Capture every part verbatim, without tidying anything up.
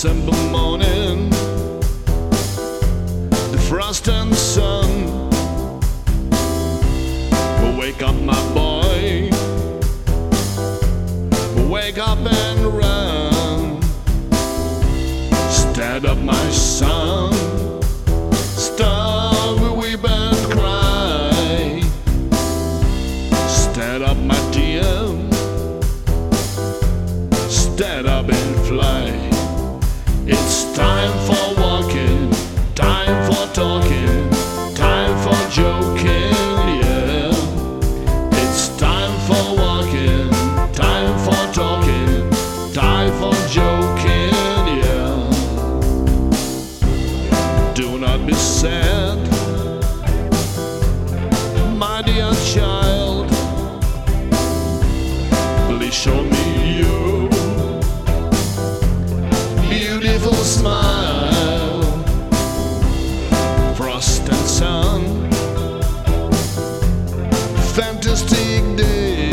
simple morning, the frost and sun. Wake up, my boy, wake up and run. Stand up, my son, stop, weep and cry. Stand up, my dear, stand up and fly. It's time for walking, time for talking, time for joking, yeah. It's time for walking, time for talking, time for joking, yeah. Do not be sad, my dear child. Please show me you beautiful smile. Frost and sun, fantastic day.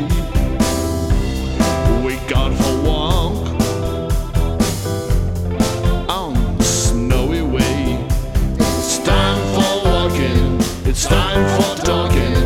We got for walk on snowy way. It's time for walking, it's time for talking.